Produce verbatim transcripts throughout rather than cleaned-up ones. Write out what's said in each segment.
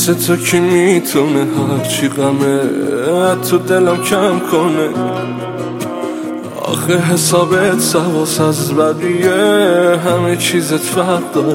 مثل تو کی میتونه هرچی غمه تو دلم کم کنه؟ آخه حسابت سواس از بقیه، همه چیزت فرق داره.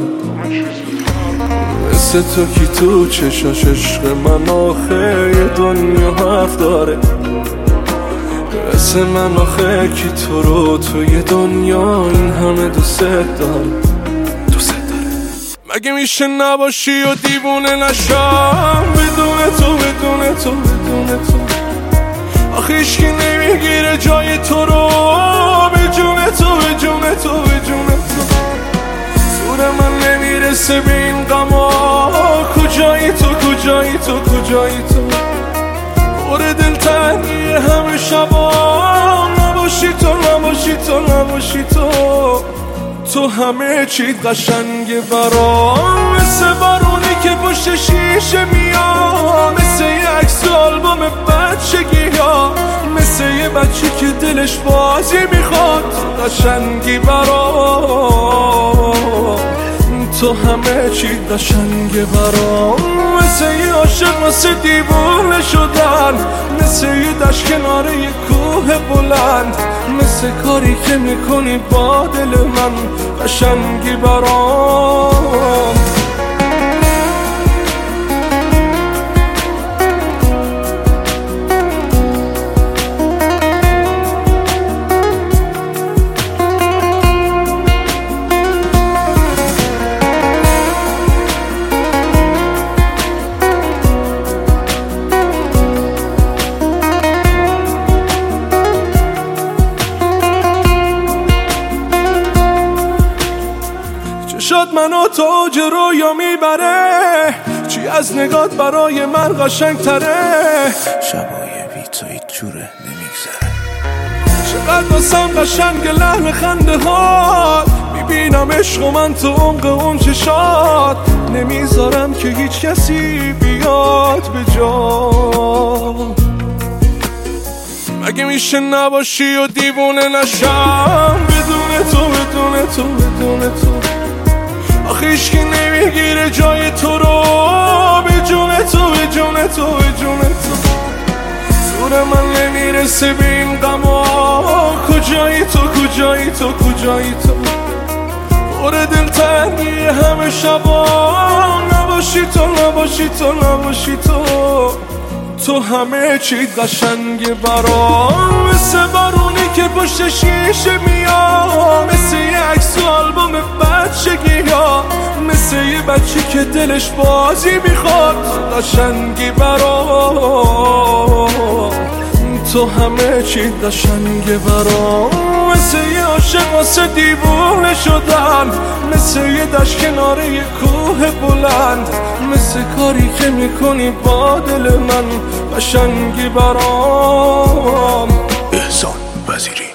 مثل تو کی تو چشاش عشق من آخه یه دنیا حرف داره؟ مثل من آخه کی تو رو تو یه دنیا این همه دوست داره؟ دوست داره. مگه میشه نباشی و دیوونه نشم بدون تو بدون تو بدون تو؟ آخه هیچکی نمیگیره جای تو رو به جون تو به جون تو به جون تو. زور من نمیرسه به این غما، کجایی تو کجایی تو کجایی تو؟ پر دلتنگی همه شبا، نباشی تو نباشی تو نباشی تو. تو همه چی قشنگه برام، مثل بارونی که پشت شیشه میاد، مثل یه عکس آلبوم بچگی ها، مثل یه بچه که دلش بازی میخواد. قشنگی برام، تو همه چی قشنگه برام، مثل یه عاشق مثل دیوونه شدن، مثل یه دشت کنار یه کوه بلند، مثل کاری که میکنی با دل من. قشنگی برام. شد منو تاج رویا میبره، چی از نگات برای من قشنگ تره؟ شبای بی تو هیچ جوره نمیگذره. چقدر واسم قشنگ لحن خنده هات، میبینم عشق و من تو عمق اون چشات، نمیذارم که هیچ کسی بیاد به جا. مگه میشه نباشی و دیوونه نشم بدون تو بدون تو بدون تو؟ آخه هیچکی نمیگیره جای تو رو به جون تو به جون تو به جون تو. زور من نمیرسه به این غما، کجایی تو کجایی تو کجایی تو؟ پر دلتنگی همه شبا، نباشی تو نباشی تو نباشی تو. تو همه چی قشنگه برام، مثل بارونی که پشت شیشه میاد، مثل یه عکس آلبوم بچگی ها، مثل یه بچه که دلش بازی میخواد. قشنگی برام، تو همه چی قشنگه برام، مثل یه عاشق واسه دیوونه شدن، مثل یه دشت کنار یه کوه بلند، مثل کاری که میکنی با دل من. قشنگی برام. احسان وزیری.